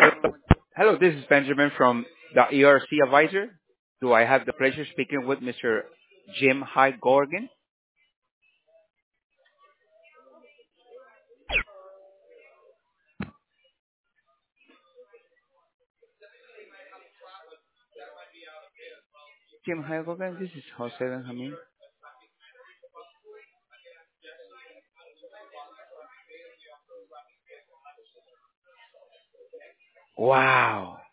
Hello, this is Benjamin from the ERC Advisor. Do I have the pleasure speaking with Mr. Jim High Gorgon? Jim High Gorgon, this is Jose Benjamin. Wow.